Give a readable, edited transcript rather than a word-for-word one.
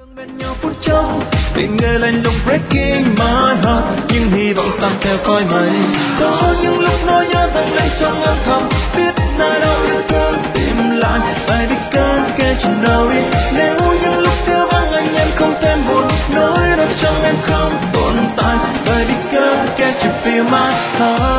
bên nhau phút chốc để nghe lạnh lùng breaking my heart, nhưng hy vọng tan theo khói mây. Có những lúc nỗi nhớ dâng lên trong âm thầm, biết nơi đâu yêu thương tìm lại baby girl can't you know it. Nếu những lúc thiếu vắng anh em không thêm buồn, nỗi đau trong em không tồn tại baby girl can't you feel my heart.